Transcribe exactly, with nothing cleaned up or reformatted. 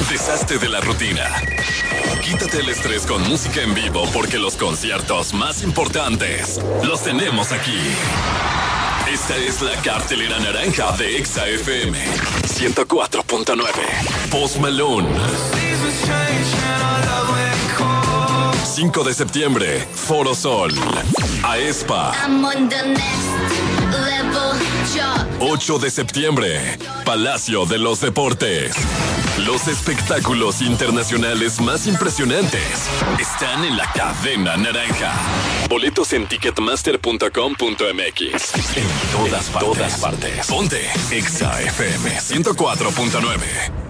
Deshazte de la rutina. Quítate el estrés con música en vivo porque los conciertos más importantes los tenemos aquí. Esta es la cartelera naranja de Exa F M ciento cuatro punto nueve. Post Malone. cinco de septiembre, Foro Sol. Aespa. ocho de septiembre, Palacio de los Deportes. Los espectáculos internacionales más impresionantes están en la cadena naranja. Boletos en ticketmaster punto com punto m x. En todas partes. Todas partes. Ponte Exa F M ciento cuatro punto nueve.